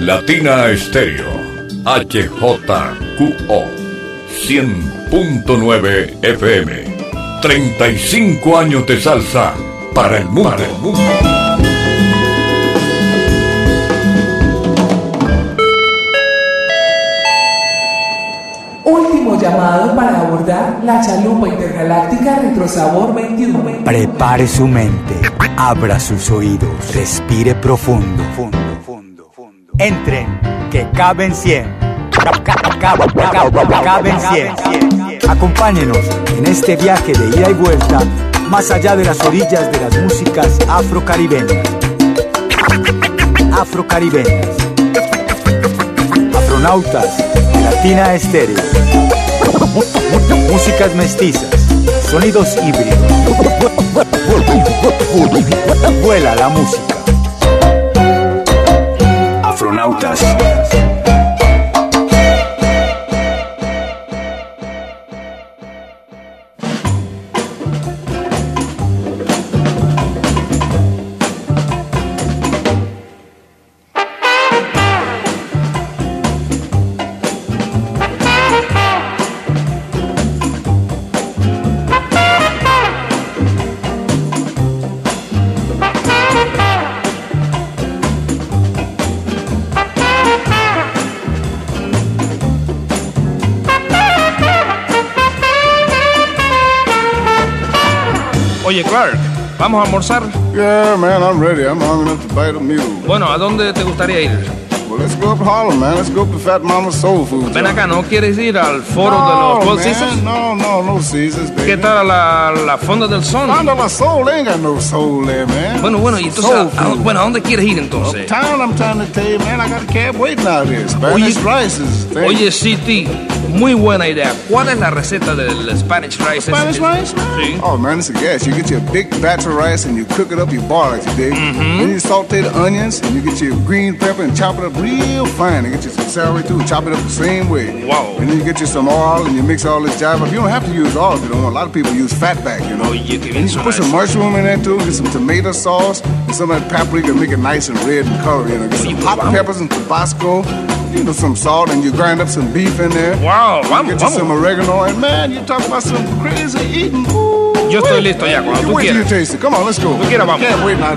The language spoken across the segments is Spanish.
Latina Estéreo, HJQO 100.9 FM. 35 años de salsa para el mundo. Último llamado para abordar la chalupa intergaláctica Retrosabor 21. Prepare su mente, abra sus oídos, respire profundo. Entren, que caben 100. Caben 100. Acompáñenos en este viaje de ida y vuelta, más allá de las orillas de las músicas afrocaribeñas. Afronautas de Latina Estéreo. Músicas mestizas, sonidos híbridos. Vuela la música. Afronautas. Oye, Clark, ¿vamos a almorzar? Yeah, man, I'm ready. I'm hungry enough to bite a mule. Bueno, ¿a dónde te gustaría ir? Well, let's go up Harlem, man. Let's go up to Fat Mama's Soul Food. Ven acá, ¿no quieres ir al foro de los Four Seasons? No Caesars, baby. ¿Qué tal la Fonda del Sol? Fonda del Sol, they ain't got no soul there, man. Bueno, y entonces, ¿a dónde quieres ir entonces? Uptown, I'm trying to tell you, man, I got a cab waiting out here. Spanish rice is thing. Oye, City, muy buena idea. ¿Cuál es la receta del Spanish rice? Spanish rice? Sí. Oh, man, it's a gas. You get your big batch of rice and you cook it up, you boil it, you dig? Then you saute the onions and you get your green pepper and chop it up real fine. And get you some celery too, chop it up the same way. Wow. And then you get you some oil and you mix all this jive up. You don't have to use oil if you don't want. A lot of people use fatback, you know. Oye, qué bien. And you put some mushroom in there too, get some tomato sauce and some of that paprika, make it nice and red and color, you know. Get some hot peppers and Tabasco, you know, some salt, and you grind up some beef in there. Wow, Get you some oregano, and man, you talk about some crazy eating. Ooh, yo estoy listo ya, cuando tú wait till quieras. you taste it. Come on, let's go. Tú quieras, vamos. Can't wait now.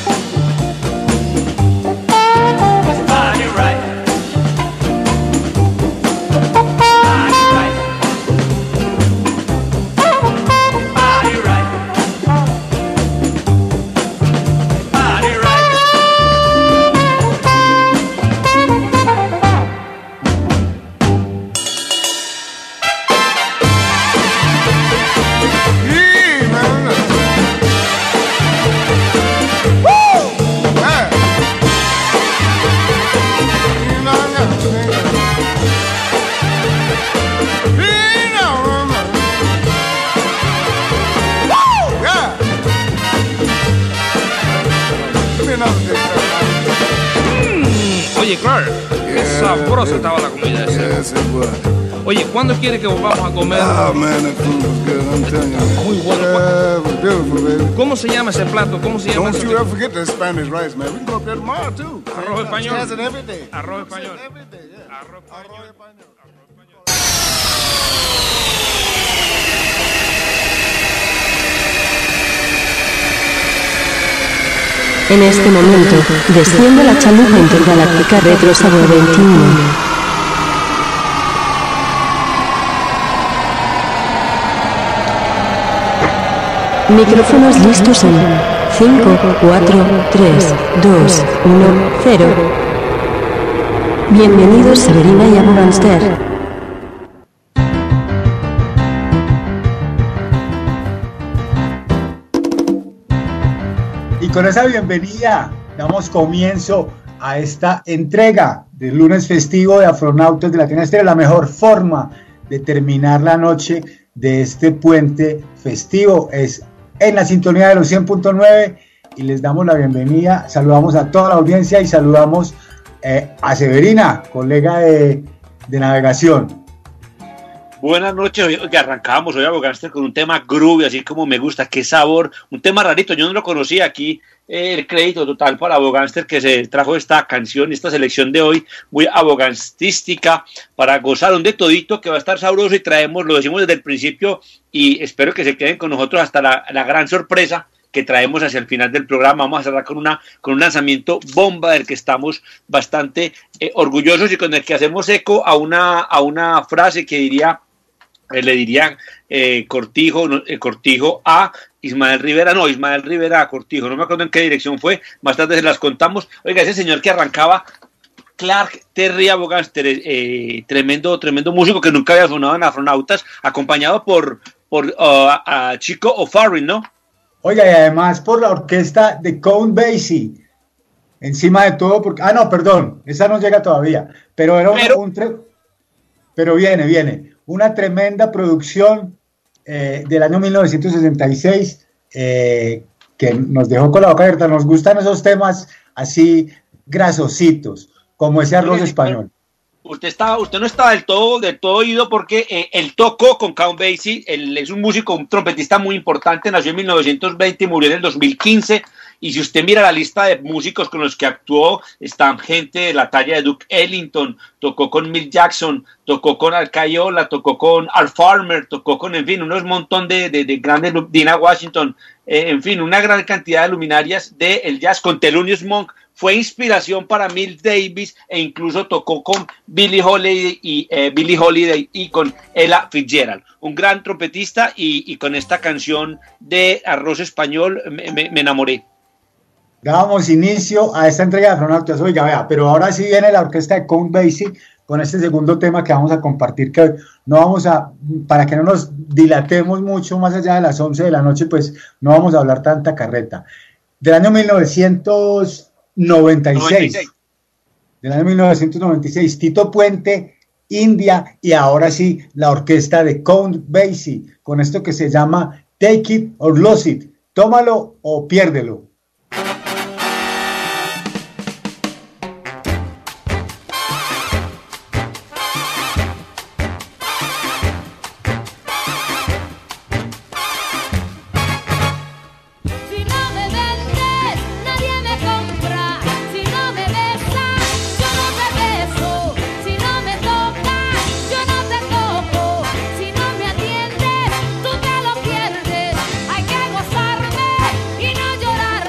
Oye, Clark, qué sabrosa estaba la comida esa. Yes, it was. Oye, ¿cuándo quieres que volvamos a comer? Oh, man, that food was good, I'm telling you. Muy bueno. Yeah, it was beautiful, baby. ¿Cómo se llama ese plato? ¿Cómo se llama Don't ese you tipo? ever forget that Spanish rice, man. We can go up there tomorrow, too. Arroz español. Has it every day. Arroz español. Every day, yeah. Arroz español. En este momento, desciende la chalupa intergaláctica Retrosabor 21. Micrófonos listos en 5, 4, 3, 2, 1, 0. Bienvenidos Severina y Amoranster. Y con esa bienvenida damos comienzo a esta entrega del lunes festivo de Afronautas de Latina Estéreo, la mejor forma de terminar la noche de este puente festivo es en la sintonía de los 100.9 y les damos la bienvenida, saludamos a toda la audiencia y saludamos a Severina, colega de navegación. Buenas noches, hoy arrancábamos hoy Abogánster con un tema groovy, así como me gusta, qué sabor, un tema rarito, yo no lo conocía aquí, el crédito total para Abogánster que se trajo esta canción, esta selección de hoy, muy aboganstística, para gozar un de todito que va a estar sabroso y traemos, lo decimos desde el principio y espero que se queden con nosotros hasta la gran sorpresa que traemos hacia el final del programa. Vamos a cerrar con un lanzamiento bomba del que estamos bastante orgullosos y con el que hacemos eco a una frase que le diría Cortijo a Ismael Rivera a Cortijo, no me acuerdo en qué dirección fue, más tarde se las contamos. Oiga, ese señor que arrancaba, Clark Terry Abogánster, tremendo músico que nunca había sonado en Afronautas, acompañado por a Chico O'Farrill, ¿no? Oiga, y además por la orquesta de Count Basie, encima de todo, porque, no, perdón, esa no llega todavía, pero pero viene, una tremenda producción del año 1966, que nos dejó con la boca abierta. Nos gustan esos temas así grasositos, como ese arroz español. Usted no estaba del todo oído porque él tocó con Count Basie. Él es un músico, un trompetista muy importante, nació en 1920 y murió en el 2015. Y si usted mira la lista de músicos con los que actuó, están gente de la talla de Duke Ellington, tocó con Milt Jackson, tocó con Al Caiola, tocó con Al Farmer, tocó con, en fin, unos montón de grandes, Dina Washington, en fin, una gran cantidad de luminarias del jazz. Con Thelonious Monk fue inspiración para Miles Davis e incluso tocó con Billie Holiday y con Ella Fitzgerald. Un gran trompetista y con esta canción de Arroz Español me enamoré. Dábamos inicio a esta entrega de Afronautas. Oiga, vea, pero ahora sí viene la orquesta de Count Basie con este segundo tema que vamos a compartir, que no vamos para que no nos dilatemos mucho más allá de las 11 de la noche, pues no vamos a hablar tanta carreta. Del año 1996. Del año 1996, Tito Puente, India, y ahora sí, la orquesta de Count Basie, con esto que se llama Take It or Lose It, tómalo o piérdelo. Llorar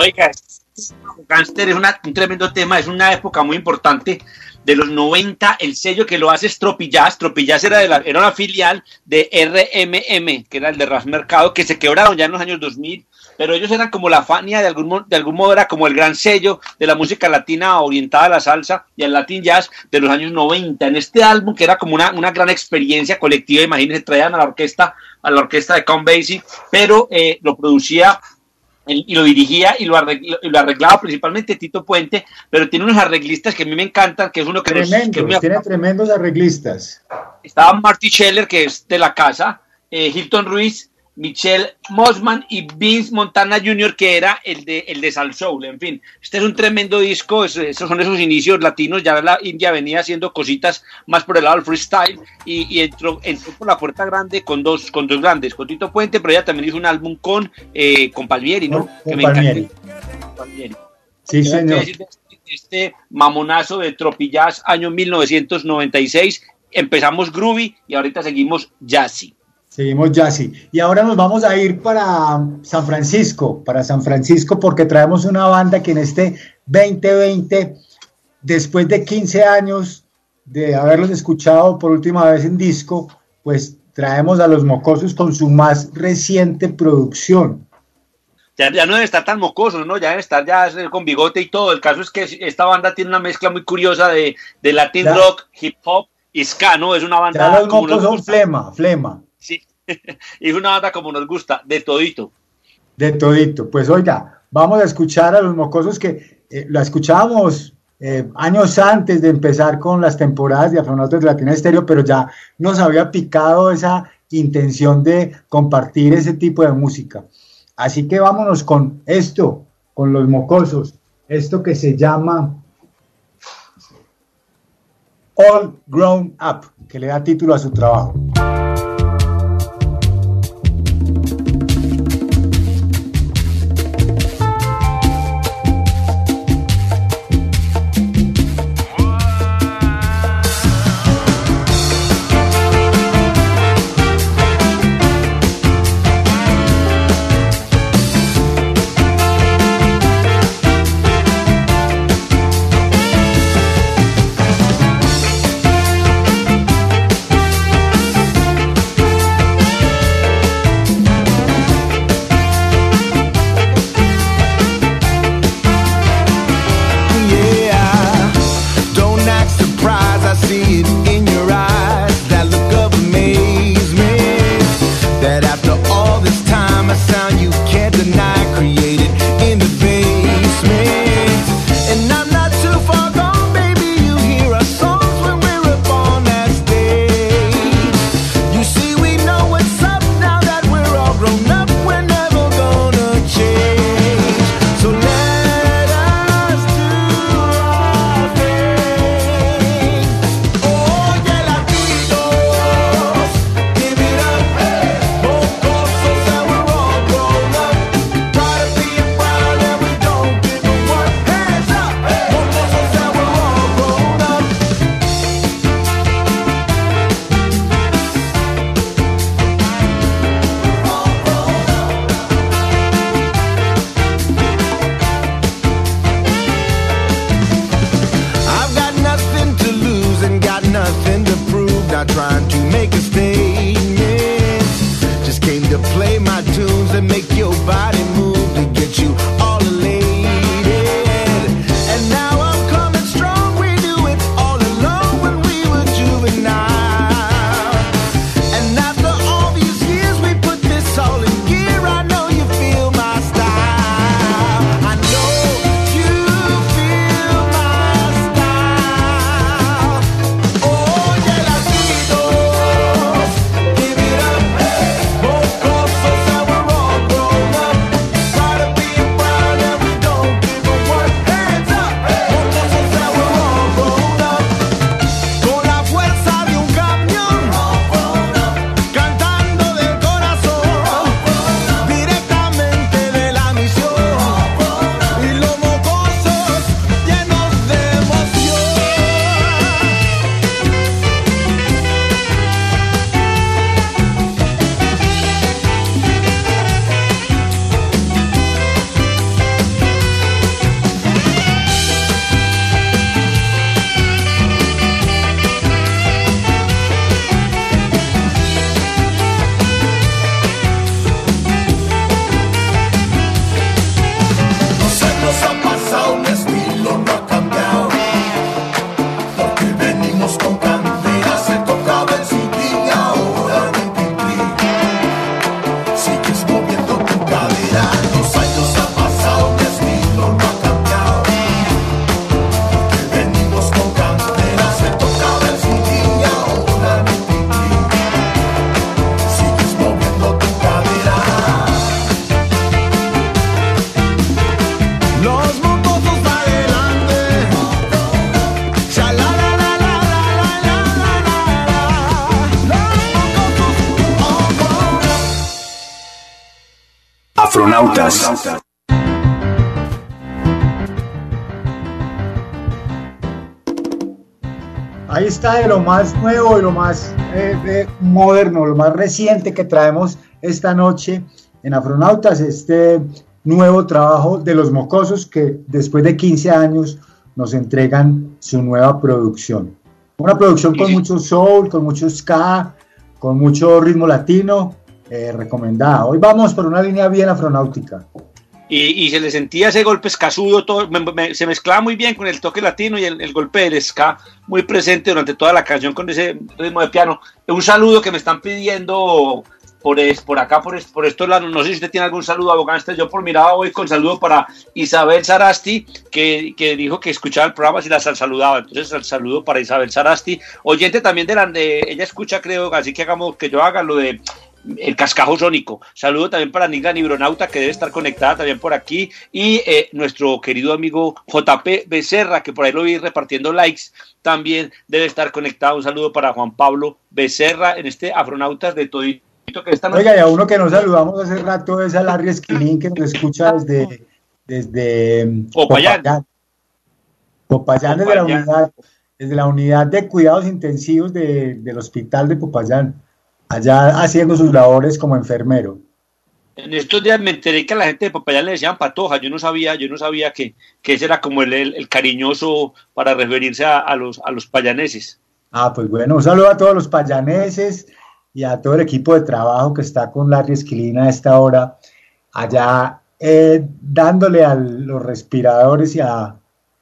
Oiga, Gangster es un tremendo tema, es una época muy importante de los 90, el sello que lo hace es Tropillaz. Tropillaz era una filial de RMM, que era el de Ras Mercado, que se quebraron ya en los años 2000, pero ellos eran como la Fania, de algún modo era como el gran sello de la música latina orientada a la salsa y al Latin Jazz de los años 90. En este álbum, que era como una gran experiencia colectiva, imagínense, traían a la orquesta de Count Basie, pero lo producía y lo dirigía y lo arreglaba principalmente Tito Puente, pero tiene unos arreglistas que a mí me encantan, que es uno que tiene tremendos arreglistas. Estaba Marty Scheller, que es de la casa, Hilton Ruiz, Michelle Mosman y Vince Montana Jr., que era el de Sal Soul. En fin, este es un tremendo disco. Esos son esos inicios latinos. Ya la India venía haciendo cositas más por el lado del freestyle y entró por la puerta grande con dos grandes, con Tito Puente, pero ella también hizo un álbum con Palmieri, ¿no? Con Palmieri. Sí, señor. Este mamonazo de Tropillaz, año 1996. Empezamos groovy y ahorita seguimos jazzy. Seguimos jazzy. Y ahora nos vamos a ir para San Francisco, porque traemos una banda que en este 2020, después de 15 años de haberlos escuchado por última vez en disco, pues traemos a Los Mocosos con su más reciente producción. Ya no deben estar tan mocosos, ¿no? Ya deben estar ya con bigote y todo. El caso es que esta banda tiene una mezcla muy curiosa de Latin rock, hip hop y ska, ¿no? Es una banda... Ya los mocos son flema. Sí, y es una banda como nos gusta, de todito. De todito. Pues oiga, vamos a escuchar a Los Mocosos, que la escuchábamos años antes de empezar con las temporadas de Afronautas de Latina Estéreo, pero ya nos había picado esa intención de compartir ese tipo de música. Así que vámonos con esto, con Los Mocosos, esto que se llama All Grown Up, que le da título a su trabajo. Afronautas. Ahí está de lo más nuevo, de lo más moderno, lo más reciente que traemos esta noche en Afronautas, este nuevo trabajo de Los Mocosos que después de 15 años nos entregan su nueva producción. Una producción con mucho soul, con mucho ska, con mucho ritmo latino, recomendada. Hoy vamos por una línea bien afronáutica. Y se le sentía ese golpe escasudo, todo, se mezclaba muy bien con el toque latino y el golpe del ska muy presente durante toda la canción con ese ritmo de piano. Un saludo que me están pidiendo por acá, por estos lados. No sé si usted tiene algún saludo, abogado. Yo por mirada voy con saludo para Isabel Sarasti, que dijo que escuchaba el programa si la saludaba. Entonces el saludo para Isabel Sarasti, oyente también de ella escucha, creo, así que hagamos que yo haga lo de el cascajo sónico. Saludo también para Nigla Nibronauta, que debe estar conectada también por aquí, y nuestro querido amigo JP Becerra, que por ahí lo vi repartiendo likes, también debe estar conectado. Un saludo para Juan Pablo Becerra en este Afronautas de Todito que esta noche. Oiga, y a uno que nos saludamos hace rato es a Larry Esquilín, que nos escucha desde Popayán, desde la unidad de cuidados intensivos del hospital de Popayán, allá haciendo sus labores como enfermero. En estos días me enteré que a la gente de Popayán le decían patoja. Yo no sabía que ese era como el cariñoso para referirse a los payaneses. Pues bueno, un saludo a todos los payaneses y a todo el equipo de trabajo que está con Larry Esquilina a esta hora, allá dándole a los respiradores y a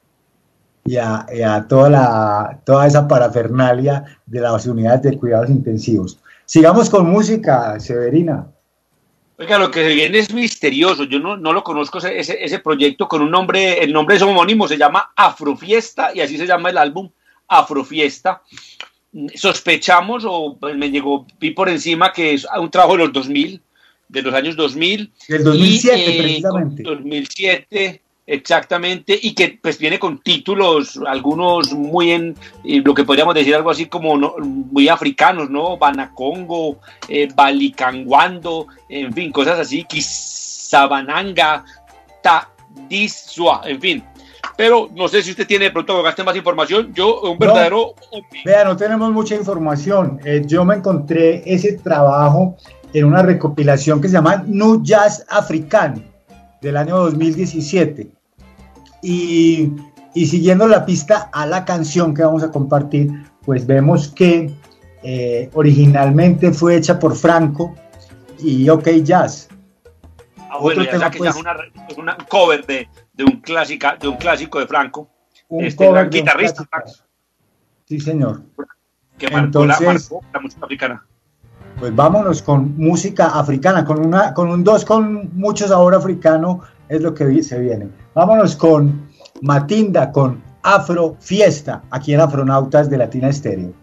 toda esa parafernalia de las unidades de cuidados intensivos. Sigamos con música, Severina. Oiga, lo que se viene es misterioso. Yo no lo conozco, ese proyecto con un nombre, el nombre es homónimo, se llama Afrofiesta y así se llama el álbum, Afrofiesta. Sospechamos, vi por encima que es un trabajo de los 2000, de los años 2000. Del 2007, precisamente. 2007, exactamente, y que pues viene con títulos, algunos muy lo que podríamos decir algo así como muy africanos, ¿no? Banacongo, Balicanguando, en fin, cosas así, Kisabananga, Tadisua, en fin. Pero no sé si usted tiene de pronto más información. Yo, un verdadero... Vea, no tenemos mucha información. Yo me encontré ese trabajo en una recopilación que se llama New Jazz African del año 2017. Y siguiendo la pista a la canción que vamos a compartir, pues vemos que originalmente fue hecha por Franco y OK Jazz. Bueno, ya que es una cover de un clásico de Franco, cover guitarrista. Sí, señor. Que marcó la música africana. Pues vámonos con música africana, con mucho sabor africano, es lo que se viene. Vámonos con Matinda, con Afrofiesta, aquí en Afronautas de Latina Estéreo.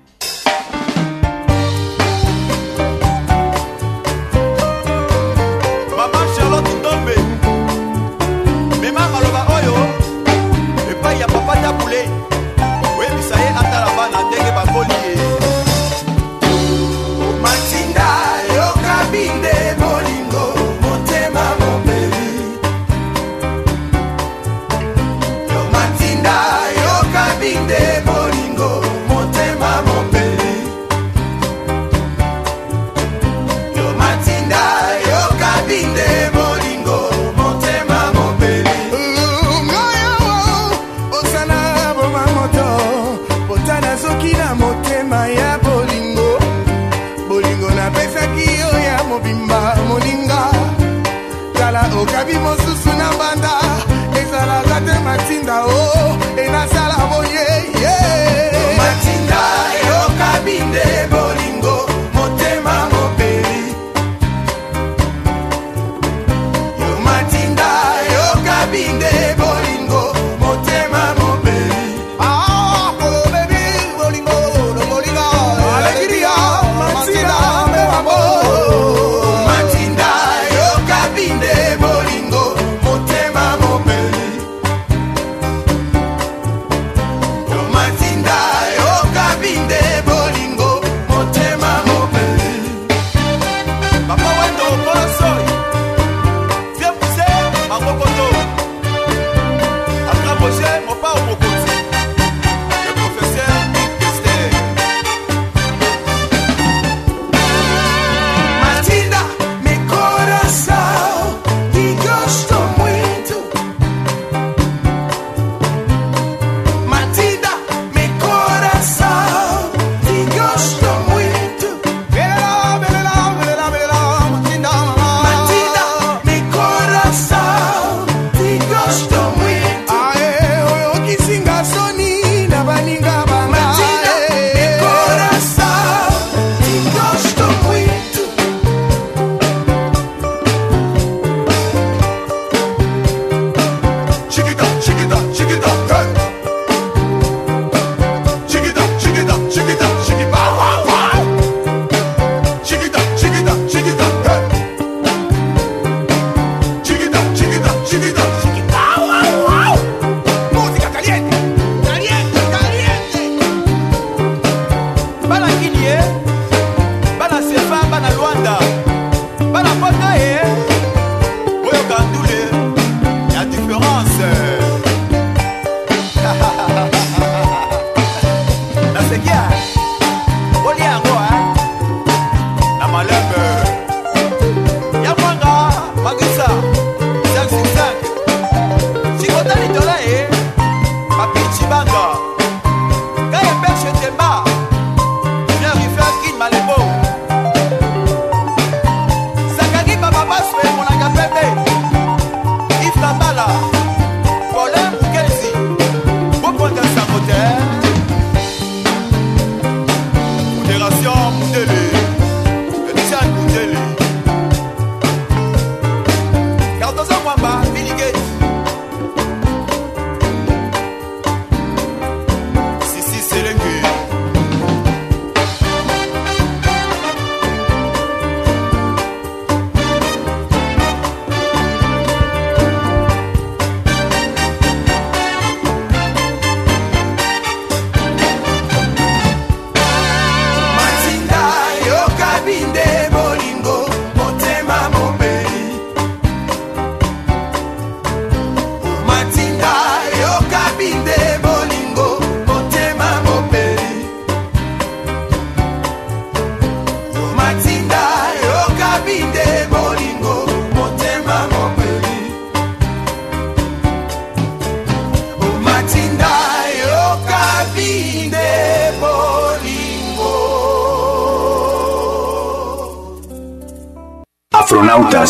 Okabi mosusu na banda ezala gate matinda o enasala boye matinda okabi nde bolingo motema mopeli yo matinda okabi nde bolingo motema mopeli oh baby bolingo no bolingo alegría matinda me amor matinda okabi nde bana Luanda, bana Potoye, Oyo Kandoulé, la différence. La Sekia, Oliango, la Malembe, Yamanga, Magisa, 565, Chikota Litolae, Papi Chibanga, Kaya Perche Temba, Viens Rifer Kin Malebo, Sakagi Baba Baswe, mon agapembe, Yves Tambala, Paulin Mukezi, Boponda Samoter, Fédération Moudélé, Fédération Moudélé, Cardozo Mwamba, Billy Gates, Sissi Selengue. Matinda yo kabinde bolingo motema mobeli. Matinda yo kabinde bolingo motema mobeli. Matinda yo kabinde bolingo motema mobeli. Matinda yo kabinde bolingo. Afronautas.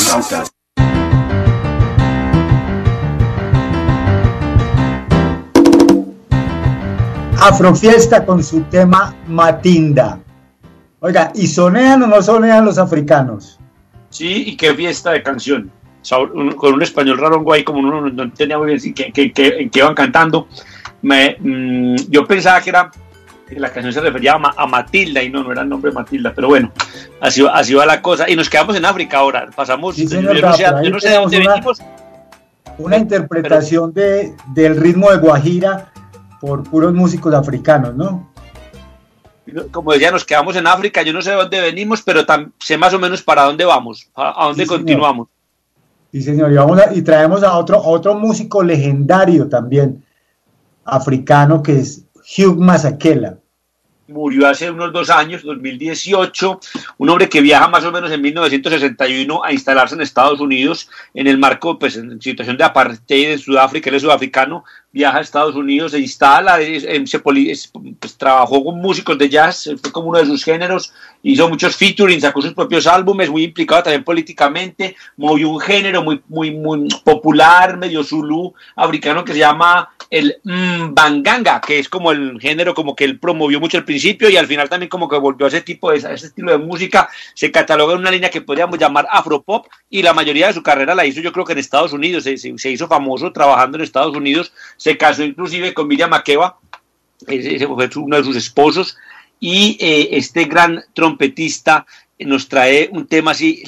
Afrofiesta con su tema Matinda. Oiga, ¿y sonean o no sonean los africanos? Sí, y qué fiesta de canción. Con un español raro ahí, como uno no entendía muy bien en qué iban cantando. Yo pensaba que la canción se refería a Matilda y no era el nombre de Matilda, pero bueno, así va la cosa. Y nos quedamos en África ahora. Pasamos, Sí, señor, yo no sé de dónde venimos. Una interpretación del ritmo de Guajira por puros músicos africanos, ¿no? Como decía, nos quedamos en África, yo no sé de dónde venimos, pero sé más o menos para dónde vamos, a dónde Sí, señor. continuamos. Sí, señor, y traemos a otro músico legendario también, africano, que es Hugh Masekela. Murió hace unos 2 años, 2018, un hombre que viaja más o menos en 1961 a instalarse en Estados Unidos en el marco, pues en situación de apartheid en Sudáfrica. Él es sudafricano, viaja a Estados Unidos, se instala, pues, trabajó con músicos de jazz, fue como uno de sus géneros, hizo muchos featuring, sacó sus propios álbumes, muy implicado también políticamente, movió un género muy popular, medio zulú, africano, que se llama el Mbanganga, que es como el género como que él promovió mucho al principio y al final también como que volvió a ese estilo de música. Se cataloga en una línea que podríamos llamar afropop, y la mayoría de su carrera la hizo, yo creo que en Estados Unidos, se hizo famoso trabajando en Estados Unidos, se casó inclusive con Miriam Makeba, ese fue uno de sus esposos, y este gran trompetista nos trae un tema así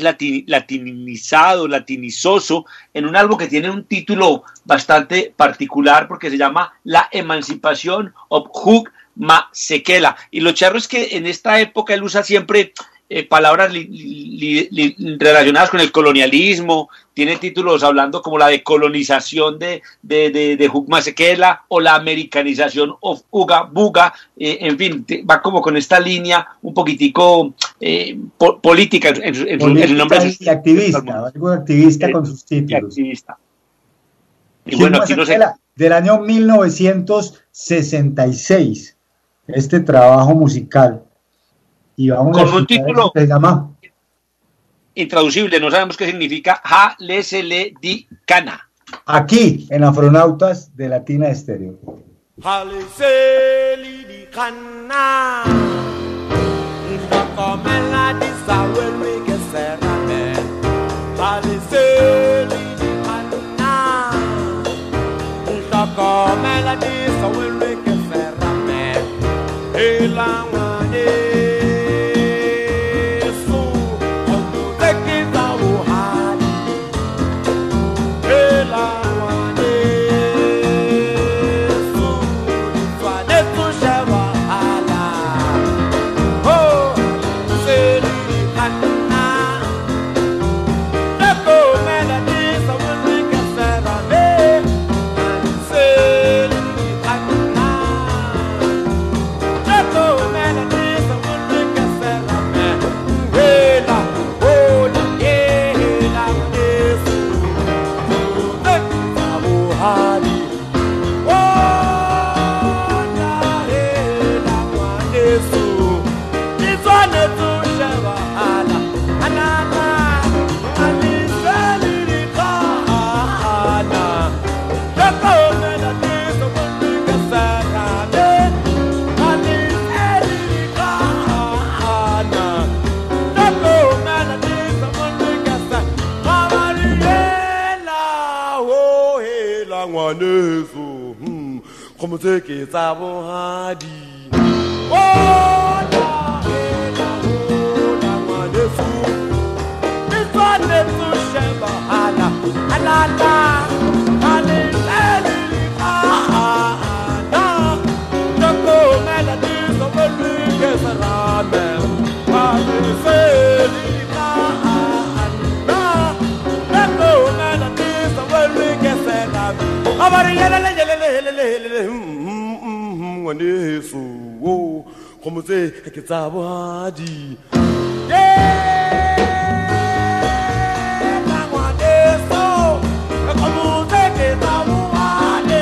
latinizoso, en un álbum que tiene un título bastante particular porque se llama La Emancipación of Hugh Masekela. Y lo charro es que en esta época él usa siempre palabras relacionadas con el colonialismo, tiene títulos hablando como la decolonización de Hugh Masekela o la americanización of Uga Buga, en fin, va como con esta línea un poquitico política en su nombre. Y activista, algo activista con sus títulos. Activista. Y Hugh bueno, aquí no sé. del año 1966, este trabajo musical. Y vamos con un título que se llama intraducible, no sabemos qué significa. Ja lesele di cana. Aquí en Afronautas de Latina Estéreo. Haleseli di kana, ndokomela di sawewe keserame. Haleseli di kana, ndokomela di sawewe keserame. Elawane. ngwaneso go mo tseketsa bohadi ola ngwaneso e tshwanetse sheba ala alala ngwaneso go motse ke tsa bohadi ngwaneso go motse ke tsa bohadi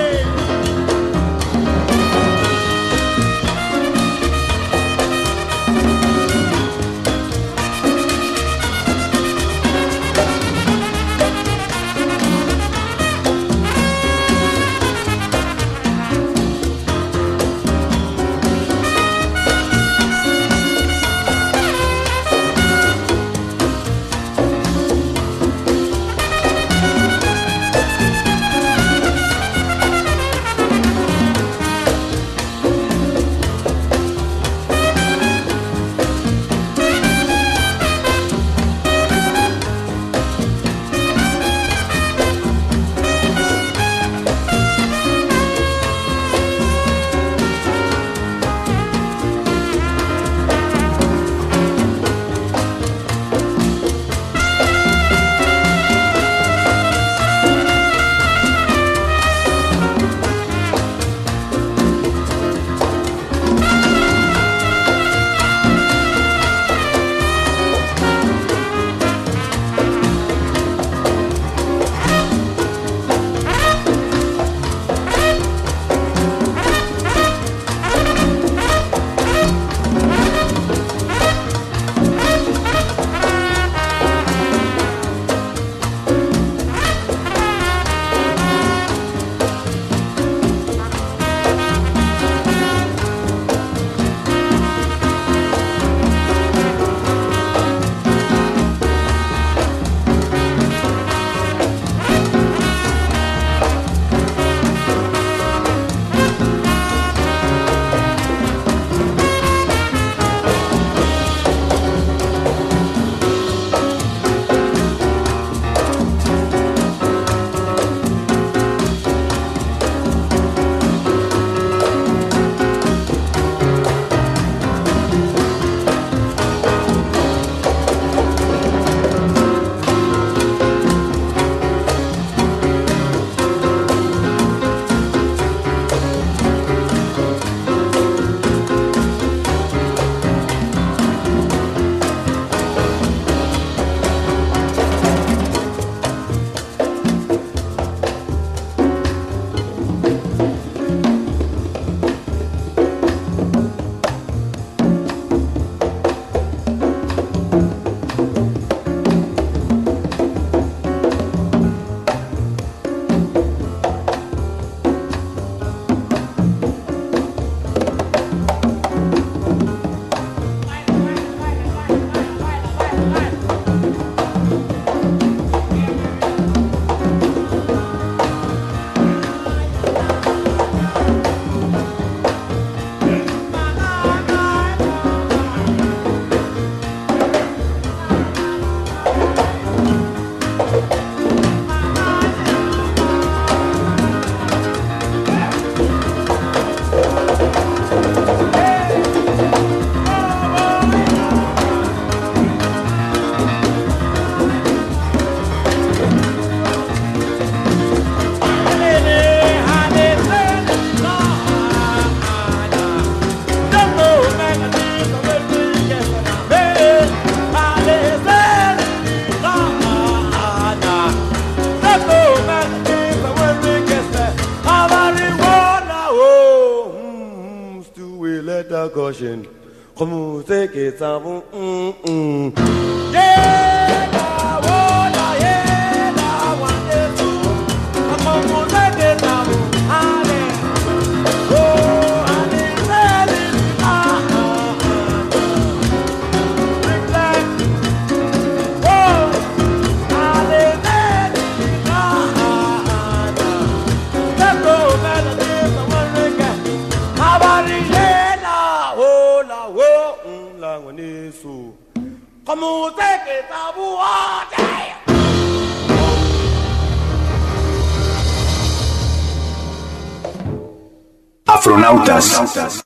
caution. Como te que estamos. Afronautas.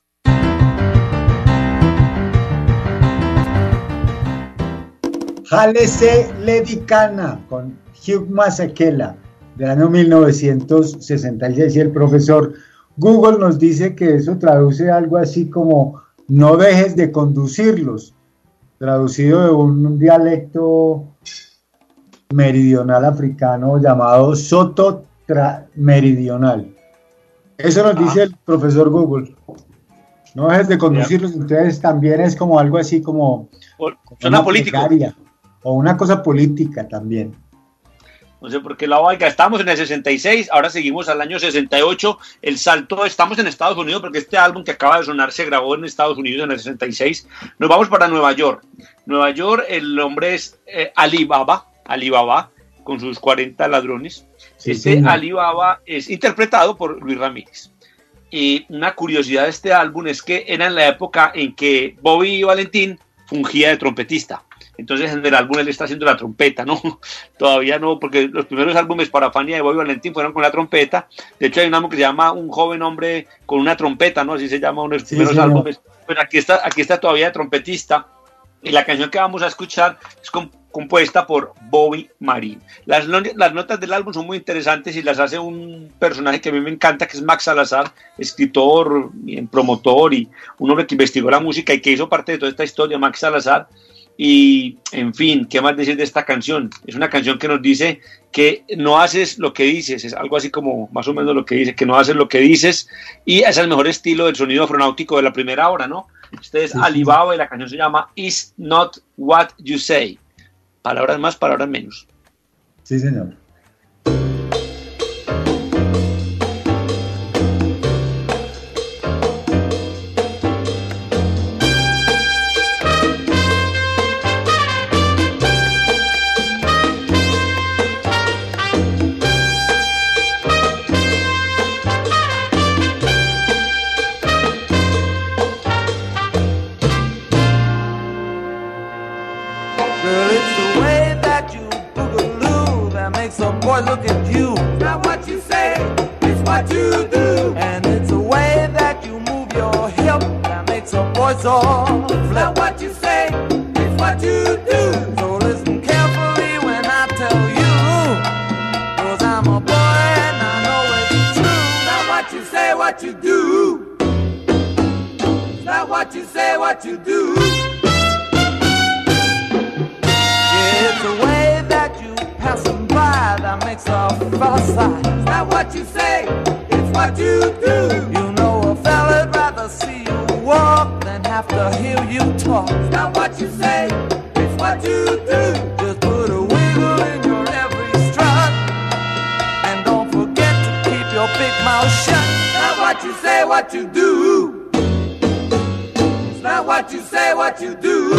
Jálese Ledicana con Hugh Masekela del año 1966 y el profesor Google nos dice que eso traduce algo así como no dejes de conducirlos, traducido de un dialecto meridional africano llamado Soto meridional. Eso nos dice el profesor Google. No dejes de conducirlos, entonces también es como algo así como una política o una cosa política también. No sé por qué la oiga, estamos en el 66, ahora seguimos al año 68, el salto, estamos en Estados Unidos porque este álbum que acaba de sonar se grabó en Estados Unidos en el 66, nos vamos para Nueva York, el hombre es Alibaba, con sus 40 ladrones, sí. Alibaba es interpretado por Luis Ramírez, y una curiosidad de este álbum es que era en la época en que Bobby Valentín fungía de trompetista. Entonces en el álbum él está haciendo la trompeta, ¿no? Todavía no, porque los primeros álbumes para Fania de Bobby Valentín fueron con la trompeta. De hecho hay un álbum que se llama Un joven hombre con una trompeta, ¿no? Así se llama uno de los primeros álbumes. Pero aquí está todavía de trompetista. Y la canción que vamos a escuchar es compuesta por Bobby Marín. Las notas del álbum son muy interesantes y las hace un personaje que a mí me encanta, que es Max Salazar, escritor, promotor y un hombre que investigó la música y que hizo parte de toda esta historia, Max Salazar. Y, en fin, ¿qué más decir de esta canción? Es una canción que nos dice que no haces lo que dices, es algo así como más o menos lo que dice, que no haces lo que dices, y es el mejor estilo del sonido afronáutico de la primera hora, ¿no? Este es Alibaba y la canción se llama It's Not What You Say. Palabras más, palabras menos. Sí, señor. Boy, look at you. It's not what you say, it's what you do. And it's the way that you move your hip that makes a boy so flip. It's not what you say, it's what you do. So listen carefully when I tell you, 'cause I'm a boy and I know it's true. It's not what you say, what you do. It's not what you say, what you do. Yeah, it's the way that you pass them by that makes a fella sigh. It's not what you say, it's what you do. You know a fella'd rather see you walk than have to hear you talk. It's not what you say, it's what you do. Just put a wiggle in your every strut, and don't forget to keep your big mouth shut. It's not what you say, what you do. It's not what you say, what you do.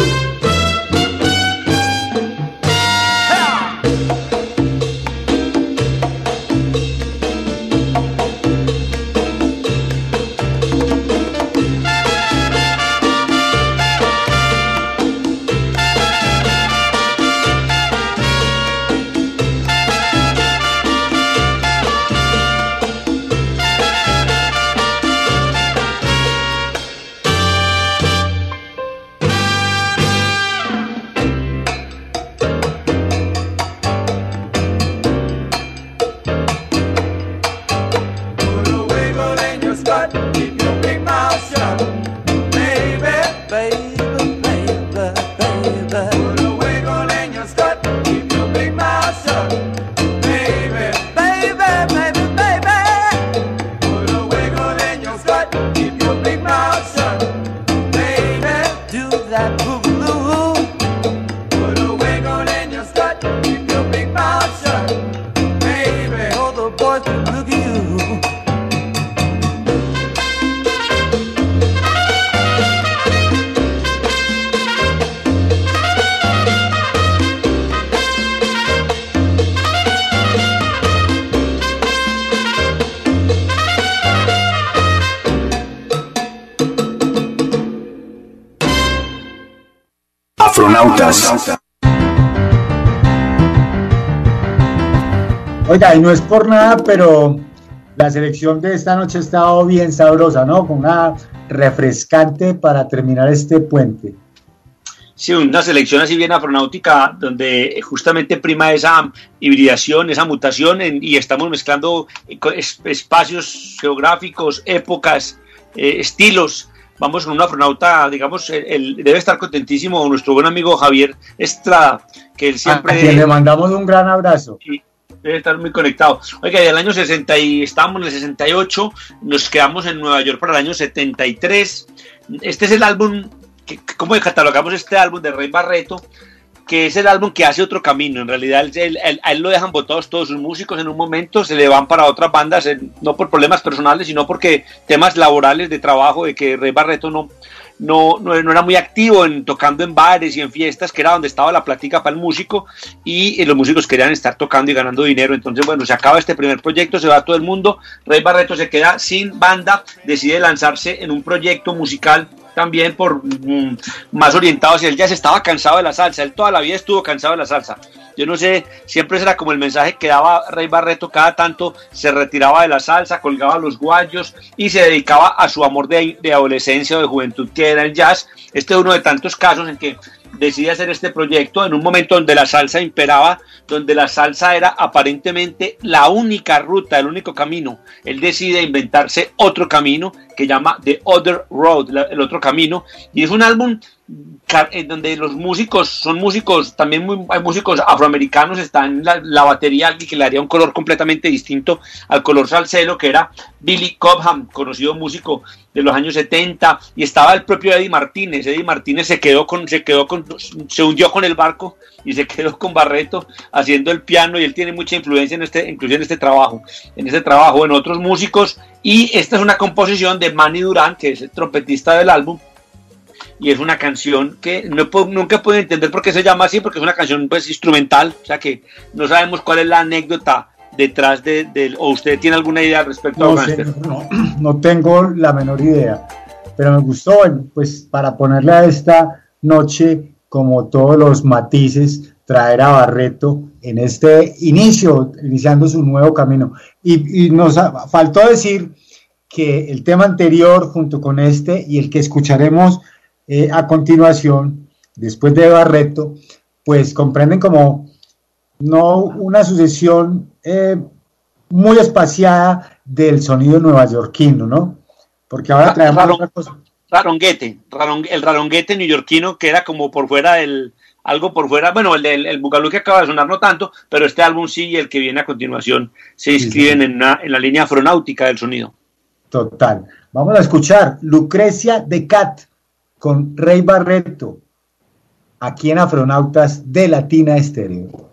Afronautas. Oiga, y no es por nada, pero la selección de esta noche ha estado bien sabrosa, ¿no? Con una refrescante para terminar este puente. Sí, una selección así bien afronáutica, donde justamente prima esa hibridación, esa mutación, y estamos mezclando espacios geográficos, épocas, estilos. Vamos con un afronauta, digamos, debe estar contentísimo nuestro buen amigo Javier Estrada, que él siempre... A quien le mandamos un gran abrazo. Sí, debe estar muy conectado. Oiga, del año 60 estábamos en el 68, nos quedamos en Nueva York para el año 73. Este es el álbum... ¿Cómo catalogamos este álbum de Rey Barreto? Que es el álbum que hace otro camino. En realidad, a él lo dejan botados todos sus músicos en un momento, se le van para otras bandas, no por problemas personales, sino porque temas laborales de trabajo, de que Rey Barreto no era muy activo tocando en bares y en fiestas, que era donde estaba la plática para el músico, y los músicos querían estar tocando y ganando dinero. Entonces, bueno, se acaba este primer proyecto, se va todo el mundo, Rey Barreto se queda sin banda, decide lanzarse en un proyecto musical también más orientado hacia el jazz. Estaba cansado de la salsa, él toda la vida estuvo cansado de la salsa. Yo no sé, siempre era como el mensaje que daba Rey Barreto, cada tanto se retiraba de la salsa, colgaba los guayos y se dedicaba a su amor de adolescencia o de juventud, que era el jazz. Este es uno de tantos casos en que decide hacer este proyecto en un momento donde la salsa imperaba, donde la salsa era aparentemente la única ruta, el único camino. Él decide inventarse otro camino que llama The Other Road, el otro camino, y es un álbum donde los músicos son músicos, también hay músicos afroamericanos, está en la batería alguien que le daría un color completamente distinto al color salsero, que era Billy Cobham, conocido músico de los años 70, y estaba el propio Eddie Martínez. Eddie Martínez se hundió con el barco y se quedó con Barreto haciendo el piano, y él tiene mucha influencia incluso en este trabajo, en otros músicos. Y esta es una composición de Manny Durán, que es el trompetista del álbum, y es una canción que nunca puedo entender por qué se llama así, porque es una canción pues instrumental, o sea que no sabemos cuál es la anécdota detrás o usted tiene alguna idea al respecto. No tengo la menor idea, pero me gustó, pues, para ponerle a esta noche como todos los matices, traer a Barreto en este iniciando su nuevo camino. Y nos faltó decir que el tema anterior junto con este y el que escucharemos a continuación, después de Barreto, pues comprenden como no una sucesión muy espaciada del sonido neoyorquino, ¿no? Porque ahora traemos otra cosa. El raronguete neoyorquino, que era como por fuera algo por fuera, bueno, el bugalú que acaba de sonar no tanto, pero este álbum sí, y el que viene a continuación se inscriben en la línea afronáutica del sonido. Total. Vamos a escuchar Lucrecia de Cat con Rey Barreto, aquí en Afronautas de Latina Estéreo.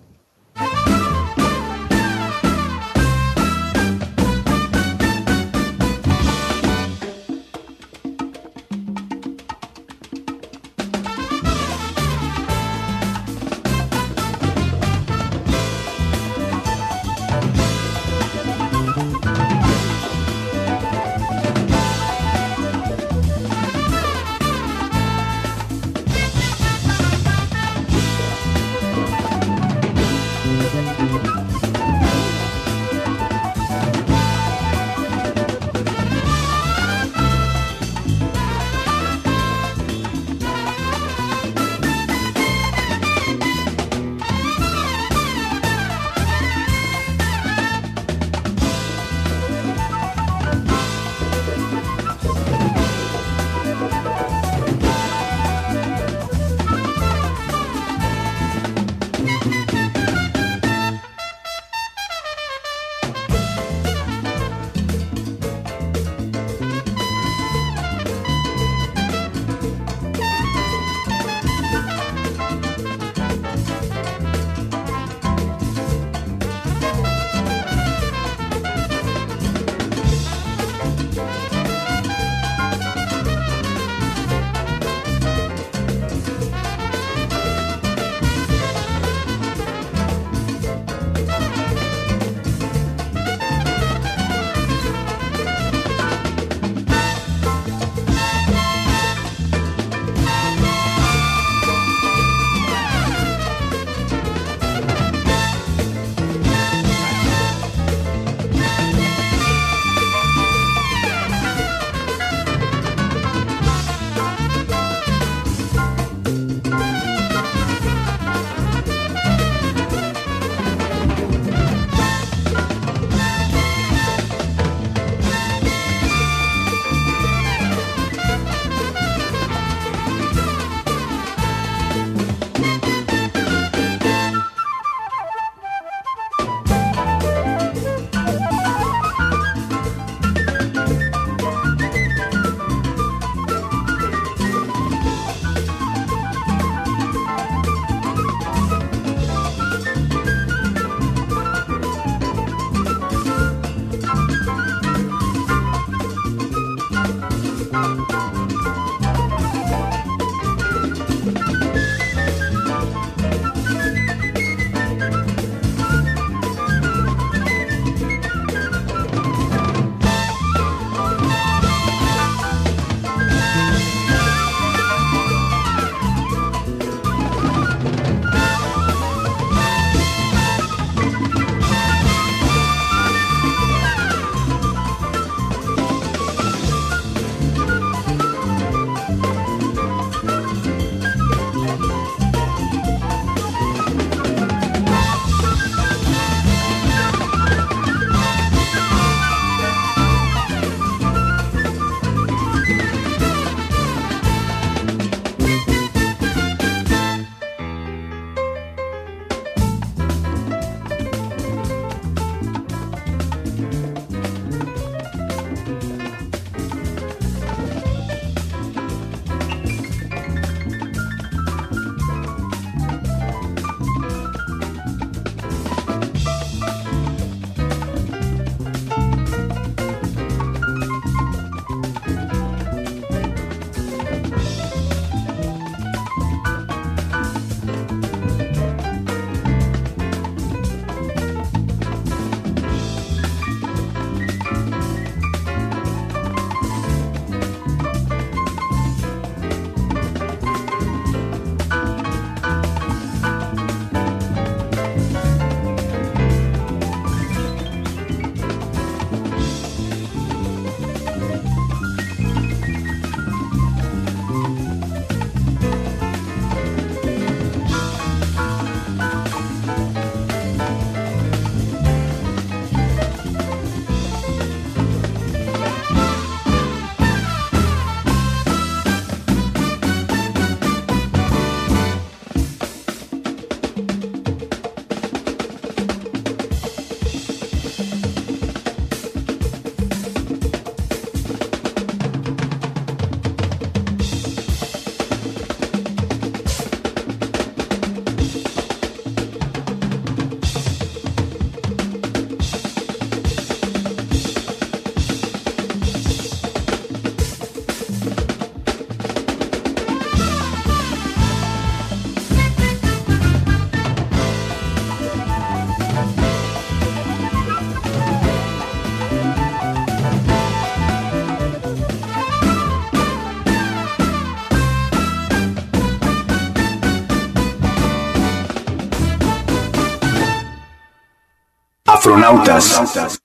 Afronautas.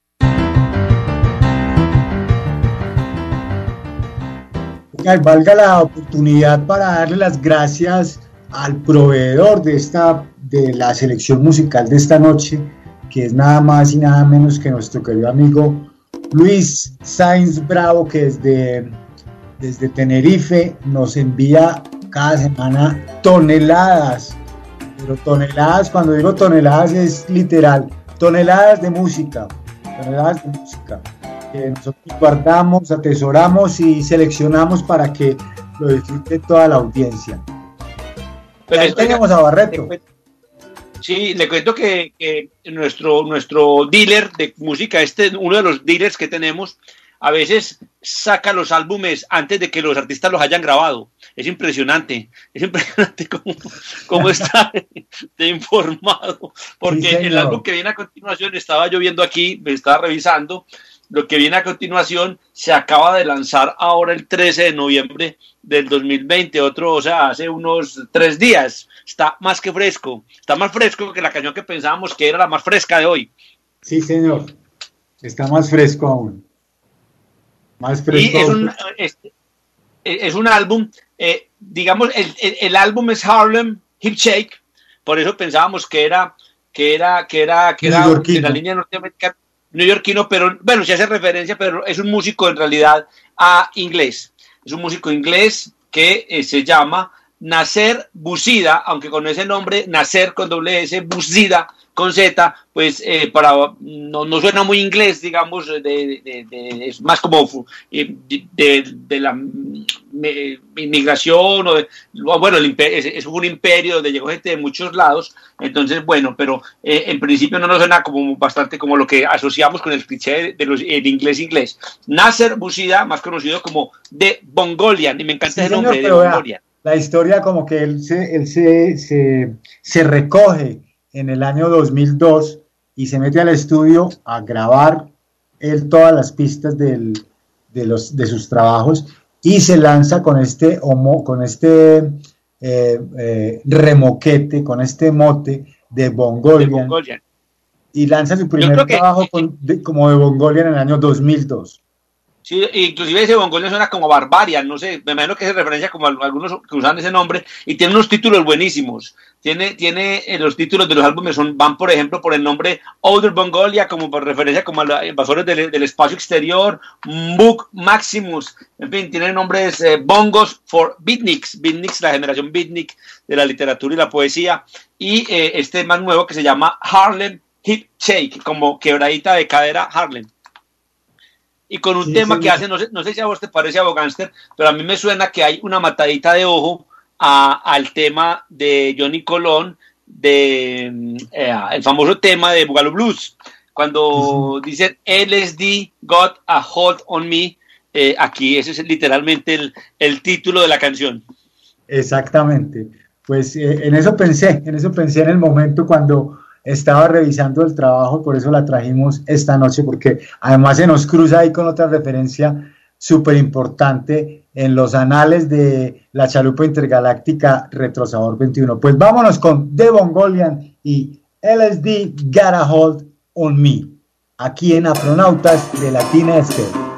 Valga la oportunidad para darle las gracias al proveedor de la selección musical de esta noche, que es nada más y nada menos que nuestro querido amigo Luis Sainz Bravo, que desde Tenerife nos envía cada semana toneladas, pero toneladas, cuando digo toneladas es literal, toneladas de música, que nosotros guardamos, atesoramos y seleccionamos para que lo disfrute toda la audiencia. Pero ahí tenemos a Barreto. Sí, le cuento que nuestro dealer de música, uno de los dealers que tenemos, a veces saca los álbumes antes de que los artistas los hayan grabado. Es impresionante cómo está de informado, porque sí, el álbum que viene a continuación, estaba yo viendo aquí, me estaba revisando, lo que viene a continuación se acaba de lanzar ahora el 13 de noviembre del 2020, o sea, hace unos 3 días. Está más que fresco, está más fresco que la canción que pensábamos que era la más fresca de hoy. Sí, señor, está más fresco aún. Más fresco. Y es un álbum, digamos, el álbum es Harlem Hip Shake, por eso pensábamos que era de la línea norteamericana, neoyorquino, pero bueno, se hace referencia, pero es un músico en realidad inglés. Es un músico inglés que se llama Nasser Bouzida, aunque con ese nombre, Nasser con doble S, Bouzida con Z, pues no suena muy inglés, digamos, es más como de la inmigración, bueno, es un imperio donde llegó gente de muchos lados, entonces, bueno, pero en principio no nos suena como bastante como lo que asociamos con el cliché el inglés. Nasser Bouzida, más conocido como The Bongolian, y me encanta ese nombre, The Bongolian. La historia como que él se recoge en el año 2002 y se mete al estudio a grabar él todas las pistas de sus trabajos y se lanza con este remoquete, con este mote de Bongolian. Y lanza su primer trabajo como de Bongolian en el año 2002. Sí, inclusive ese Bongolian suena como Barbarian, no sé, me imagino que es referencia como a algunos que usan ese nombre, y tiene unos títulos buenísimos. Tiene los títulos de los álbumes van, por ejemplo, por el nombre Outer Mongolia, como por referencia como a los invasores del espacio exterior, Moog Maximus, en fin, tiene nombres Bongos for Beatniks, la generación Beatnik de la literatura y la poesía, y este más nuevo que se llama Harlem Hip Shake, como quebradita de cadera Harlem. Y con un tema que hace, no sé si a vos te parece, Abogánster, pero a mí me suena que hay una matadita de ojo al tema de Johnny Colón, el famoso tema de Boogaloo Blues, cuando dicen LSD got a hold on me, aquí ese es literalmente el título de la canción. Exactamente, pues en eso pensé en el momento cuando estaba revisando el trabajo, por eso la trajimos esta noche, porque además se nos cruza ahí con otra referencia súper importante en los anales de la chalupa intergaláctica Retrosabor 21. Pues vámonos con The Bongolian y LSD Got a Hold on Me, aquí en Afronautas de Latina Estéreo.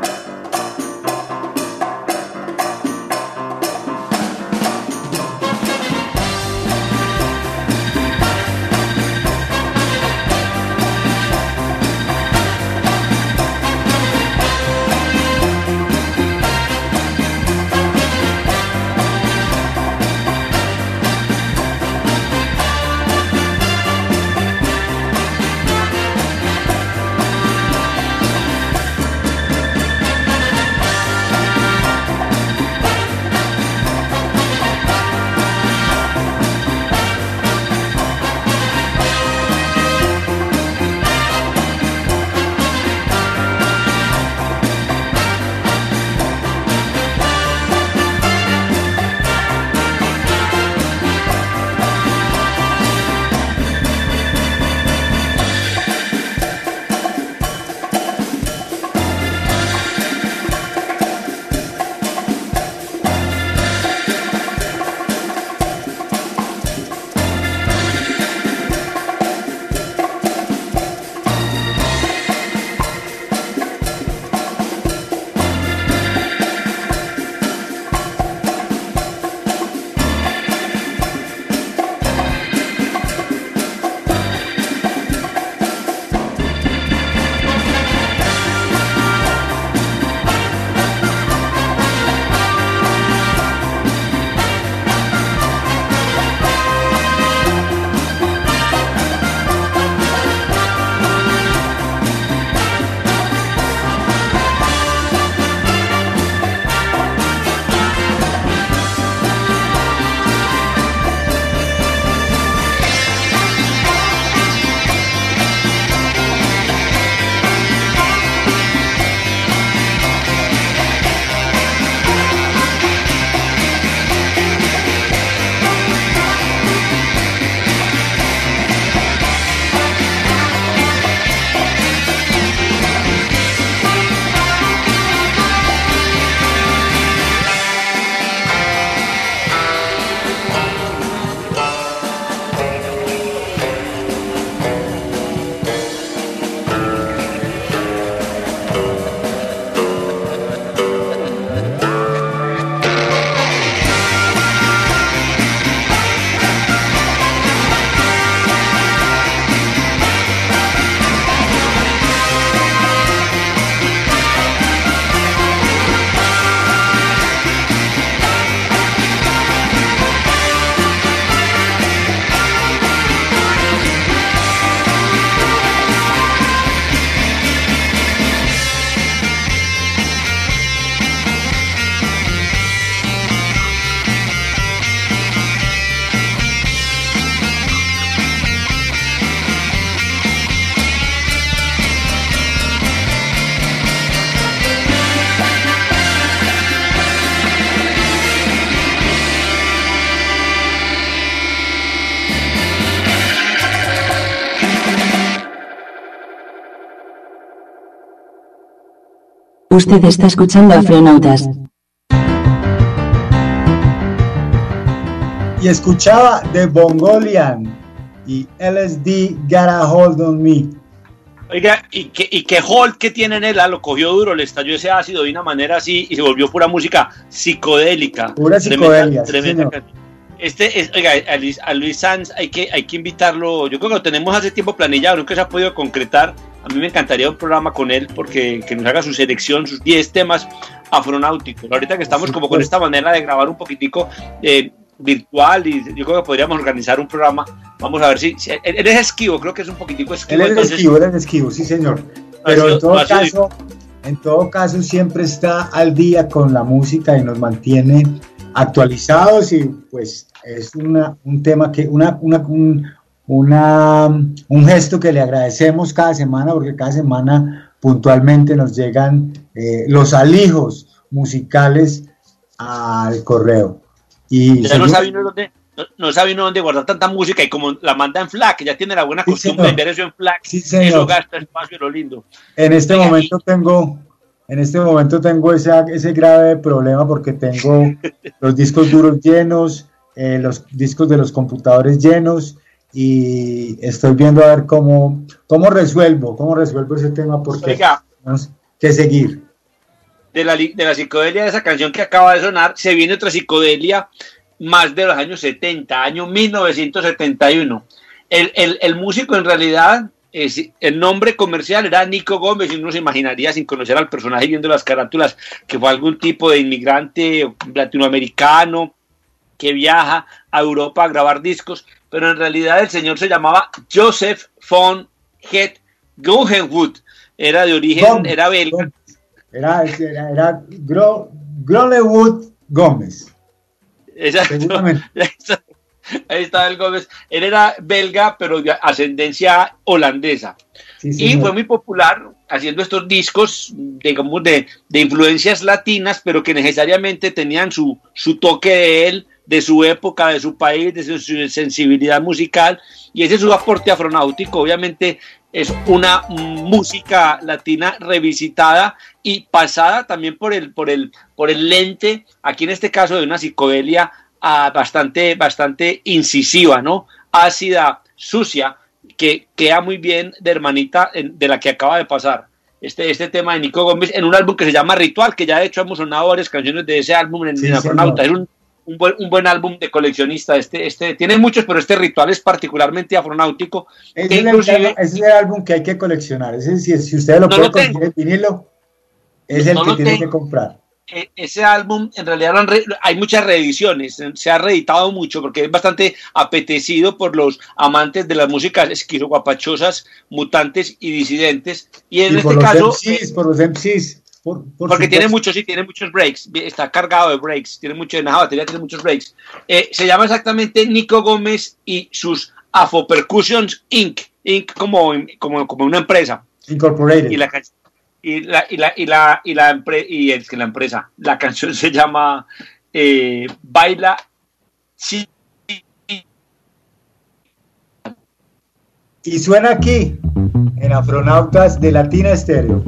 Usted está escuchando Afronautas. Y escuchaba The Bongolian y LSD Got a Hold on Me. Oiga, y que Holt que tiene en él, lo cogió duro, le estalló ese ácido de una manera así y se volvió pura música psicodélica. Pura psicodelia, tremenda. Oiga, a Luis Sanz hay que invitarlo. Yo creo que lo tenemos hace tiempo planillado, nunca se ha podido concretar. A mí me encantaría un programa con él porque que nos haga su selección, sus 10 temas afronáuticos. Ahorita que estamos como con esta manera de grabar un poquitico virtual, y yo creo que podríamos organizar un programa. Vamos a ver si él es esquivo, creo que es un poquitico esquivo. Él es esquivo, sí señor. Pero en todo caso siempre está al día con la música y nos mantiene actualizados, y pues es un tema que un gesto que le agradecemos cada semana, porque cada semana puntualmente nos llegan los alijos musicales al correo. Y ya no sabe uno dónde guardar tanta música, y como la manda en FLAC, ya tiene la buena costumbre de ver eso en FLAC, eso gasta espacio, lo lindo. En este momento tengo ese grave problema porque tengo los discos duros llenos, los discos de los computadores llenos, y estoy viendo a ver cómo resuelvo ese tema, porque tenemos que seguir. De la psicodelia de esa canción que acaba de sonar, se viene otra psicodelia más de los años 70, año 1971. El músico en realidad, el nombre comercial era Nico Gómez, y uno se imaginaría sin conocer al personaje, viendo las carátulas, que fue algún tipo de inmigrante latinoamericano que viaja a Europa a grabar discos, pero en realidad el señor se llamaba Joseph von Het Guggenwood, era de origen, era belga. Era Gronlewood Gómez. Exacto. Ahí está el Gómez. Él era belga, pero de ascendencia holandesa. Sí, y fue muy popular haciendo estos discos, digamos, de influencias latinas, pero que necesariamente tenían su toque de él, de su época, de su país, de su sensibilidad musical, y ese es su aporte afronáutico. Obviamente es una música latina revisitada y pasada también por el lente, aquí en este caso de una psicodelia bastante incisiva, ¿no? Ácida, sucia, que queda muy bien de hermanita de la que acaba de pasar. Este tema de Nico Gómez en un álbum que se llama Ritual, que ya de hecho hemos sonado varias canciones de ese álbum en Afronauta. Es un buen álbum de coleccionista. Tiene muchos, pero este Ritual es particularmente afronáutico. Ese es el álbum que hay que coleccionar. Si usted lo puede conseguir en vinilo, es el que tiene que comprar. Ese álbum, en realidad hay muchas reediciones, se ha reeditado mucho porque es bastante apetecido por los amantes de las músicas esquizoguapachosas, mutantes y disidentes. Y en este caso, por los MCs. Porque tiene muchos breaks, está cargado de breaks, tiene mucho en la batería, tiene muchos breaks. Se llama exactamente Nico Gómez y sus Afro Percussions Inc. como una empresa. Incorporated. La canción se llama Baila. Y suena aquí en Afronautas de Latina Estéreo.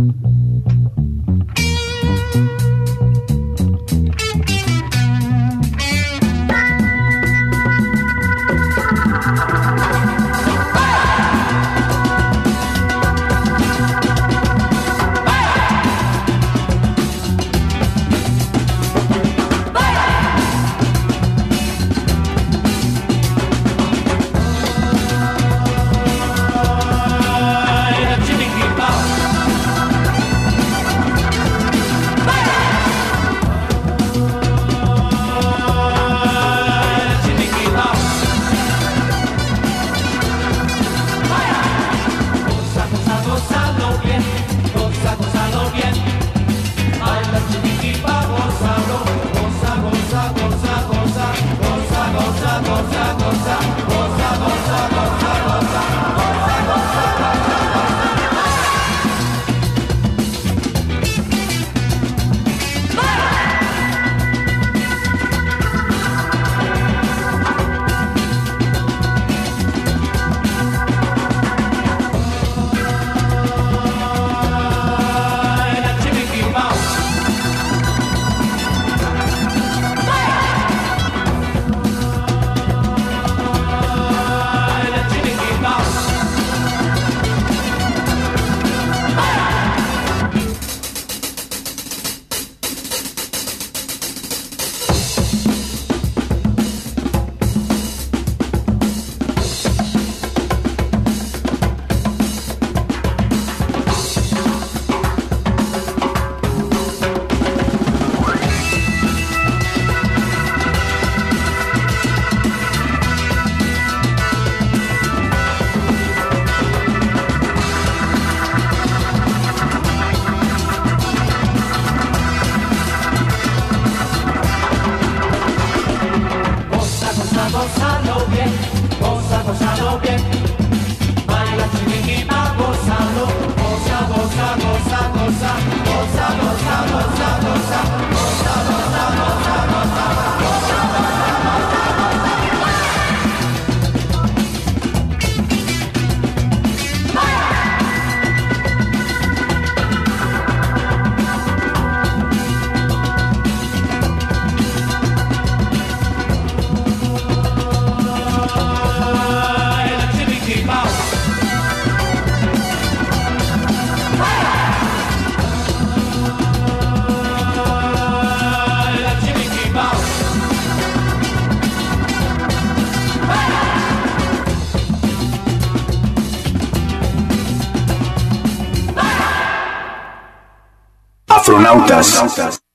Afronautas.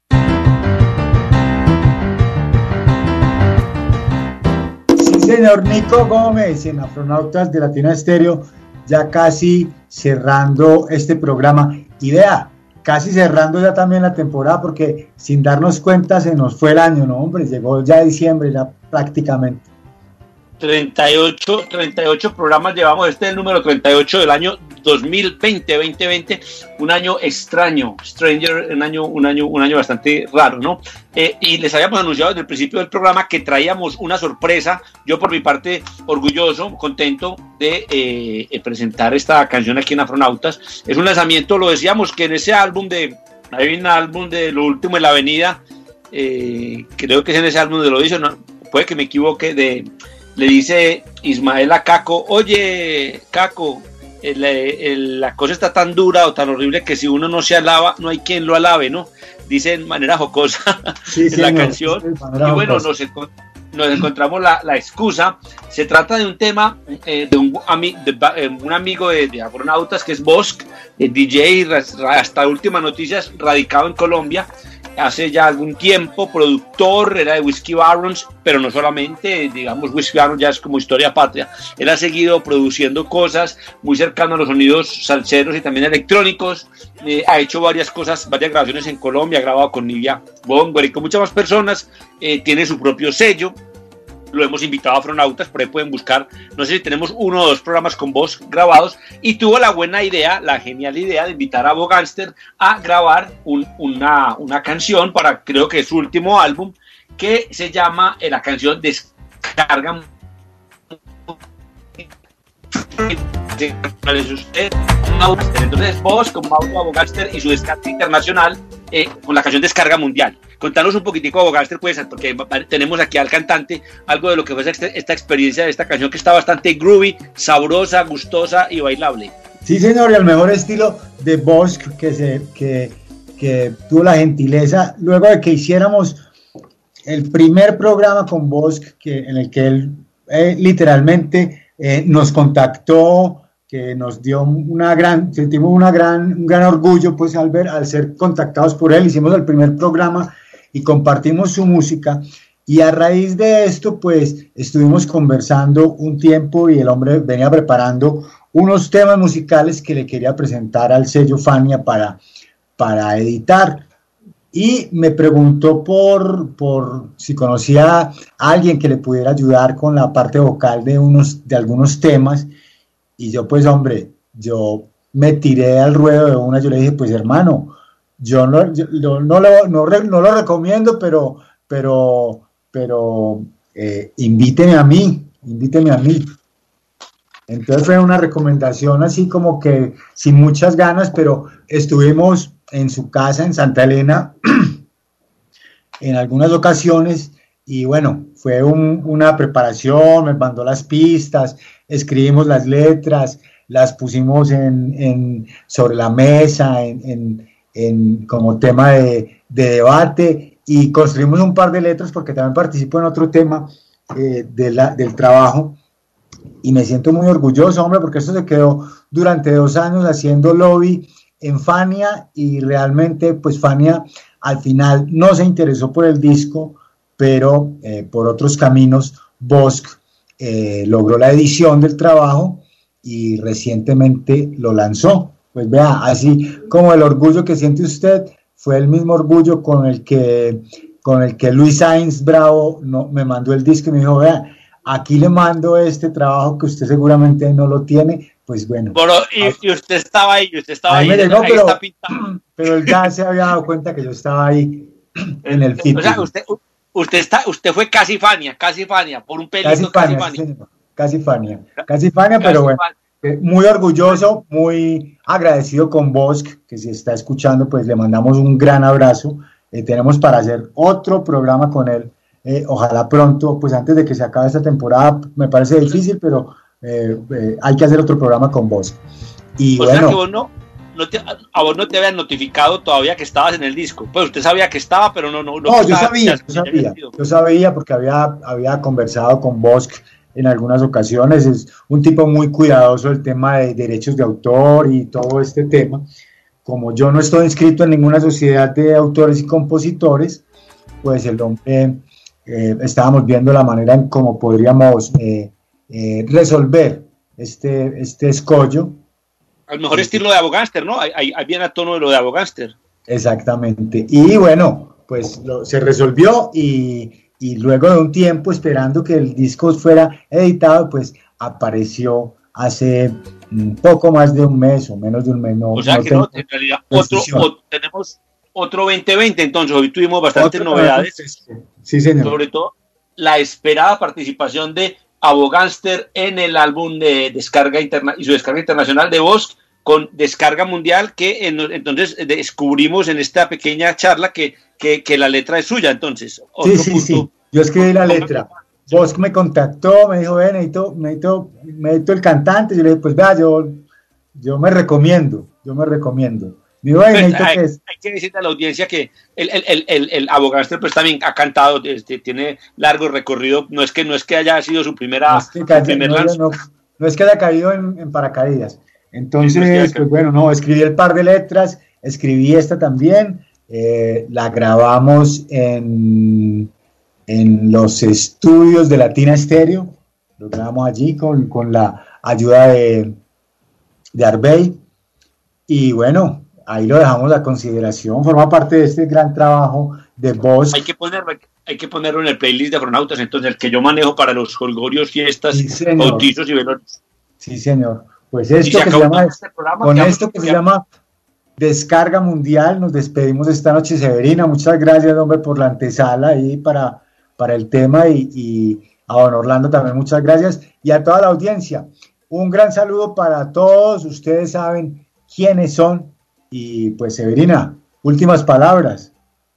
Sí, señor Nico Gómez, en Afronautas de Latina Estéreo, ya casi cerrando este programa. Y vea, casi cerrando ya también la temporada, porque sin darnos cuenta se nos fue el año, ¿no, hombre? Llegó ya diciembre, ya prácticamente. 38 programas llevamos, este es el número 38 del año 2020, un año extraño, un año bastante raro, ¿no? Y les habíamos anunciado desde el principio del programa que traíamos una sorpresa. Yo por mi parte orgulloso, contento de presentar esta canción aquí en Afronautas. Es un lanzamiento, lo decíamos, que en ese álbum hay un álbum de Lo Último en la Avenida, creo que es en ese álbum de Lo Dice, no, puede que me equivoque, le dice Ismael a Caco: oye, Caco, la cosa está tan dura o tan horrible que si uno no se alaba, no hay quien lo alabe, ¿no? Dice en manera jocosa sí, en la canción. Y bueno, nos encontramos la excusa. Se trata de un tema de un amigo de Afronautas, que es Bosk, DJ, hasta últimas noticias, radicado en Colombia. Hace ya algún tiempo, productor, era de Whiskey Barons, pero no solamente, digamos, Whiskey Barons ya es como historia patria. Él ha seguido produciendo cosas muy cercanas a los sonidos salseros y también electrónicos. Ha hecho varias grabaciones en Colombia, ha grabado con Nivea Bongo y con muchas más personas. Tiene su propio sello. Lo hemos invitado a Afronautas, por ahí pueden buscar, no sé si tenemos 1 o 2 programas con voz grabados, y tuvo la buena idea, la genial idea de invitar a Bo Gangster a grabar una canción para, creo que es su último álbum, que se llama, la canción Descarga. Entonces Bosk con Mauro Bo Gangster y su descarga internacional con la canción Descarga Mundial. Contanos un poquitico, Bo Gangster, pues, porque tenemos aquí al cantante algo de lo que fue esta experiencia de esta canción, que está bastante groovy, sabrosa, gustosa y bailable. Sí, señor, y al mejor estilo de Bosk, que tuvo la gentileza, luego de que hiciéramos el primer programa con Bosk, en el que él literalmente nos contactó, que nos dio sentimos un gran orgullo, pues, al ser contactados por él. Hicimos el primer programa y compartimos su música, y a raíz de esto, pues, estuvimos conversando un tiempo, y el hombre venía preparando unos temas musicales que le quería presentar al sello Fania para editar, y me preguntó por si conocía a alguien que le pudiera ayudar con la parte vocal de algunos temas. Y yo, pues, hombre, yo me tiré al ruedo de una. Yo le dije: pues, hermano, yo no lo recomiendo, pero invíteme a mí. Entonces fue una recomendación así como que sin muchas ganas, pero estuvimos en su casa en Santa Elena en algunas ocasiones, y bueno, fue una preparación. Me mandó las pistas, escribimos las letras, las pusimos sobre la mesa como tema de debate, y construimos un par de letras, porque también participo en otro tema del trabajo, y me siento muy orgulloso, hombre, porque esto se quedó durante 2 años haciendo lobby en Fania, y realmente, pues, Fania al final no se interesó por el disco, pero por otros caminos Bosk logró la edición del trabajo y recientemente lo lanzó. Pues vea, así como el orgullo que siente usted fue el mismo orgullo con el que Luis Sainz Bravo me mandó el disco y me dijo: vea, aquí le mando este trabajo que usted seguramente no lo tiene. Pues bueno. Pero, y usted estaba ahí, me llegó, pero él ya se había dado cuenta que yo estaba ahí en el feed. O sea, usted fue casi Fania, por un pelito, casi Fania, pero bueno, muy orgulloso, muy agradecido con Bosk, que si está escuchando, pues le mandamos un gran abrazo. Tenemos para hacer otro programa con él, ojalá pronto, pues antes de que se acabe esta temporada. Me parece difícil, pero hay que hacer otro programa con Bosk. Y o bueno, sea que a vos no te habían notificado todavía que estabas en el disco. Pues usted sabía que estaba, pero no. No, yo sabía porque había conversado con Bosk en algunas ocasiones. Es un tipo muy cuidadoso del tema de derechos de autor y todo este tema, como yo no estoy inscrito en ninguna sociedad de autores y compositores, pues el hombre, estábamos viendo la manera en cómo podríamos resolver este escollo. Al mejor estilo de Abogánster, ¿no? Ahí viene a tono de lo de Abogánster. Exactamente. Y bueno, pues se resolvió y luego de un tiempo esperando que el disco fuera editado, pues apareció hace un poco más de un mes o menos de un mes. No, o sea que no, en realidad tenemos otro 2020, entonces hoy tuvimos bastantes novedades. Sí, señor. Sobre todo la esperada participación de Abogánster en el álbum de descarga y su descarga internacional de Vosk con descarga mundial, que entonces descubrimos en esta pequeña charla que la letra es suya. Entonces, sí, yo escribí la letra. Vosk me contactó, me dijo, necesito el cantante. Yo le dije, pues vea, yo me recomiendo. Digo, hay que decirle a la audiencia que el Abogánster pues también ha cantado, tiene largo recorrido, no es que haya sido su primer lanzamiento. No es que haya caído en paracaídas. Entonces, pues bueno, no, escribí el par de letras, escribí esta también, la grabamos en los estudios de Latina Stereo, lo grabamos allí con la ayuda de Arbey, y bueno, ahí lo dejamos a consideración, forma parte de este gran trabajo de Vosk. Hay que ponerlo en el playlist de Afronautas, entonces el que yo manejo para los jolgorios, fiestas, bautizos y velorios. Sí, señor. Pues esto que se llama Descarga Mundial, nos despedimos esta noche, Severina. Muchas gracias, hombre, por la antesala ahí para el tema y a don Orlando también muchas gracias y a toda la audiencia. Un gran saludo para todos, ustedes saben quiénes son y pues Severina, últimas palabras.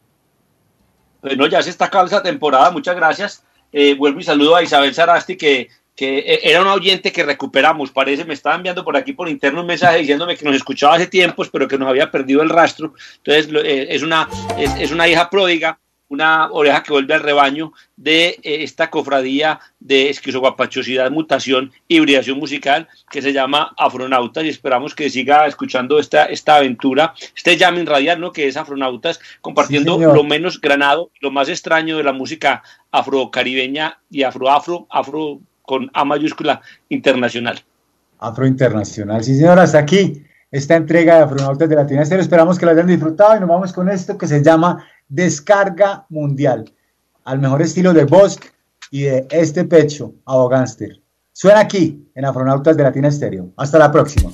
Bueno, ya se está acabando esta temporada, muchas gracias. Vuelvo y saludo a Isabel Sarasti que era un oyente que recuperamos, parece, me estaba enviando por aquí por interno un mensaje diciéndome que nos escuchaba hace tiempos, pero que nos había perdido el rastro. Entonces es una hija pródiga, una oreja que vuelve al rebaño de esta cofradía de esquizoguapachosidad, mutación, hibridación musical que se llama Afronautas, y esperamos que siga escuchando esta aventura, este jamming radial, ¿no? Que es Afronautas, compartiendo lo menos granado, lo más extraño de la música afrocaribeña y afro con A mayúscula internacional. Afro internacional, sí señor, hasta aquí esta entrega de Afronautas de Latina Stereo, esperamos que la hayan disfrutado y nos vamos con esto que se llama Descarga Mundial, al mejor estilo de Vosk y de este pecho, Abogánster. Suena aquí en Afronautas de Latina Stereo. Hasta la próxima.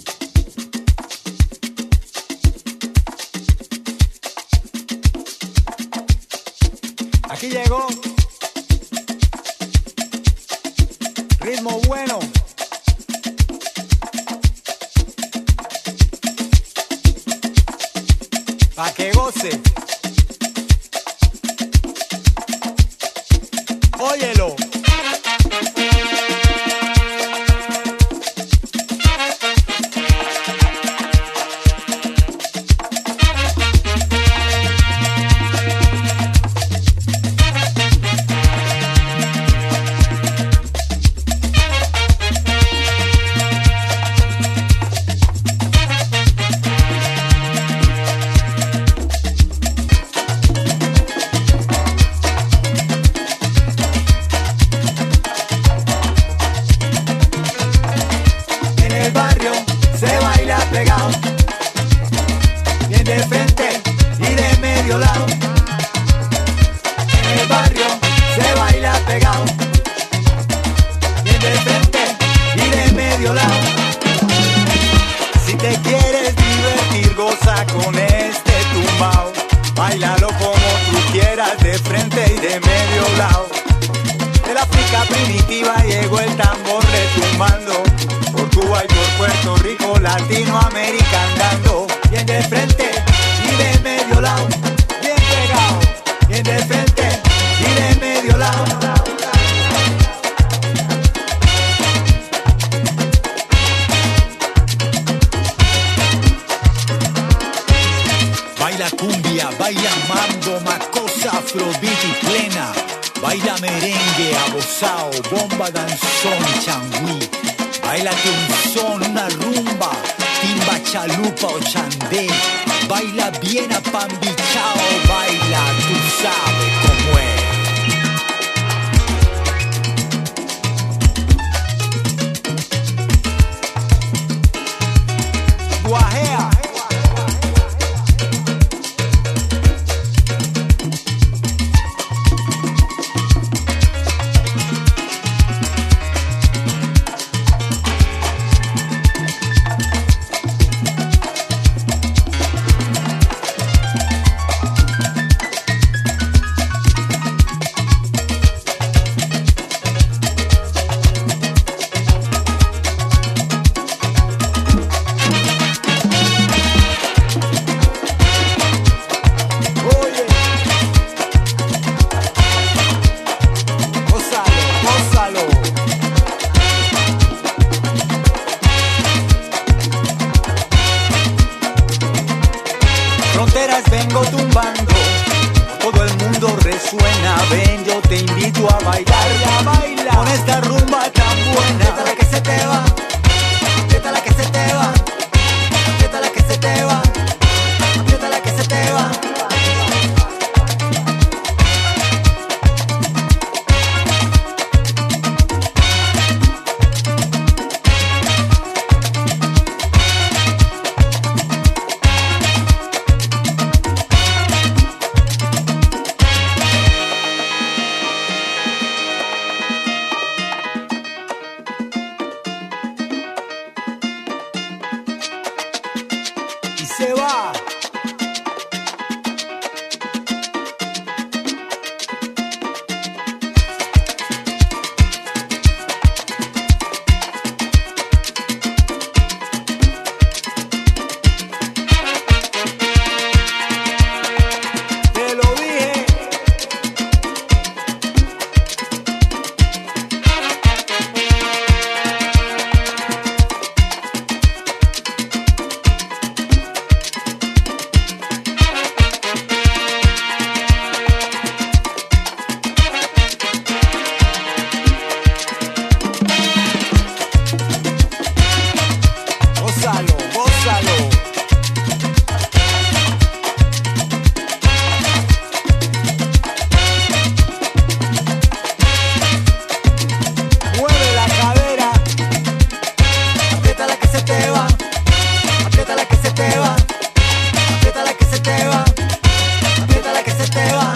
Aquí llegó ritmo bueno. Pa' que goce. Óyelo. Bailate un son, una rumba, timba, chalupa o chandé. Baila bien apambichao, baila, tú sabes cómo es. Guajea. Vengo tumbando, todo el mundo resuena. Ven, yo te invito a bailar, baila con esta rumba tan buena. Aprieta la que se te va, aprieta la que se te va, aprieta la que se te va, aprieta la que se te va. Se va. Te lo dije. Gózalo, gózalo. Mueve la cadera. Aprieta la que se te va. Aprieta la que se te va. Aprieta la que se te va. Aprieta la que se te va.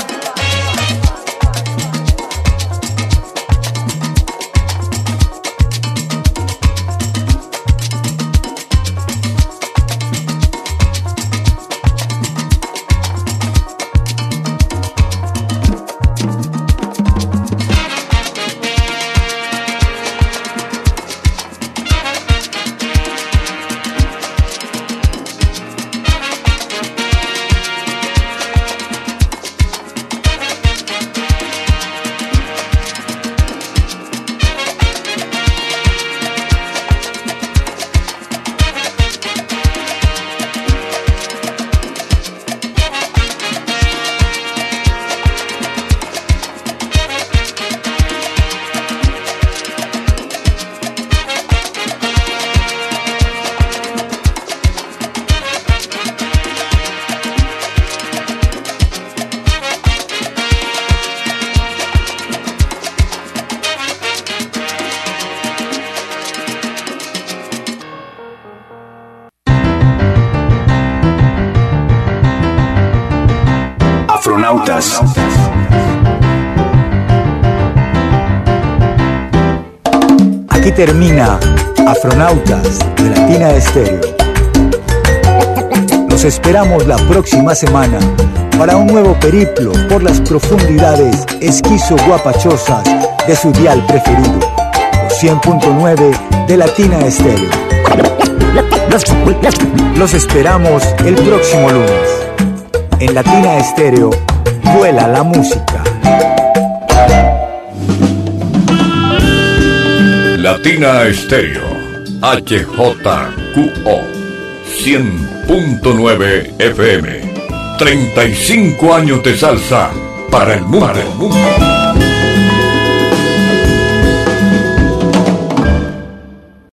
Afronautas. Aquí termina Afronautas de Latina Estéreo. Los esperamos la próxima semana para un nuevo periplo por las profundidades esquizo-guapachosas de su dial preferido, los 100.9 de Latina Estéreo. Los esperamos el próximo lunes. En Latina Estéreo, vuela la música. Latina Estéreo, HJQO, 100.9 FM. 35 años de salsa para el mundo.